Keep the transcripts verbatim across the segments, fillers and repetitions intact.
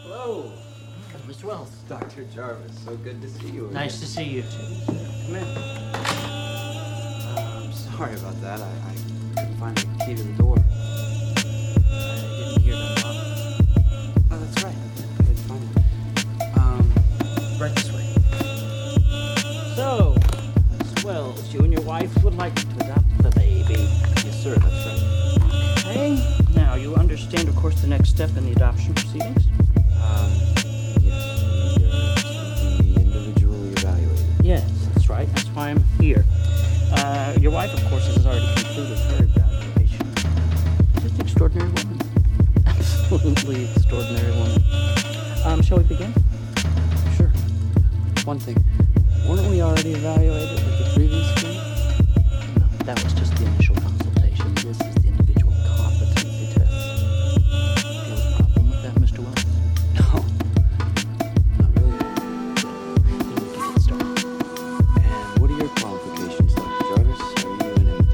Hello. Mister Wells. Doctor Jarvis, so good to see you again. Nice to see you too. Come in. Uh, I'm sorry about that. I, I couldn't find the key to the door. I didn't hear them lock. Oh, that's right. I didn't find it. Um, right this way. So, Miss Wells, you and your wife would like to adopt the baby. Yes, sir. That's right. Okay. Now, you understand, of course, the next step in the adoption proceedings? Um, yes. We are to be individually evaluated. Yes, that's right. That's why I'm here. Uh, your wife, of course, has already concluded her evaluation. Just an extraordinary woman. Absolutely extraordinary woman. Um, shall we begin? Sure. One thing. Weren't we already evaluated with the previous key? No, that was just the initial consultation. This is the individual competency test. Do you have a problem with that, Mister Wells? No. Not really. Then we can get started. And what are your qualifications, Doctor Jarvis? Are you an M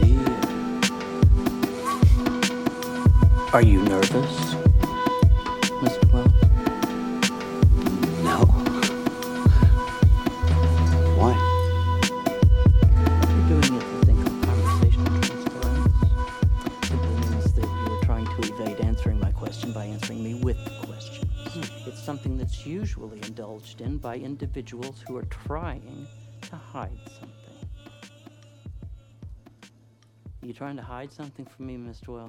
D? Are you nervous, Mister Wells? No. Why? You're doing it to think of conversational transference. Simply means that you're trying to evade answering my question by answering me with questions. It's something that's usually indulged in by individuals who are trying to hide something. Are you trying to hide something from me, Mister Wells?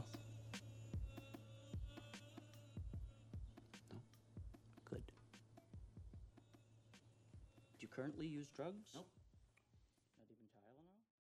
No. Good. Do you currently use drugs? Nope.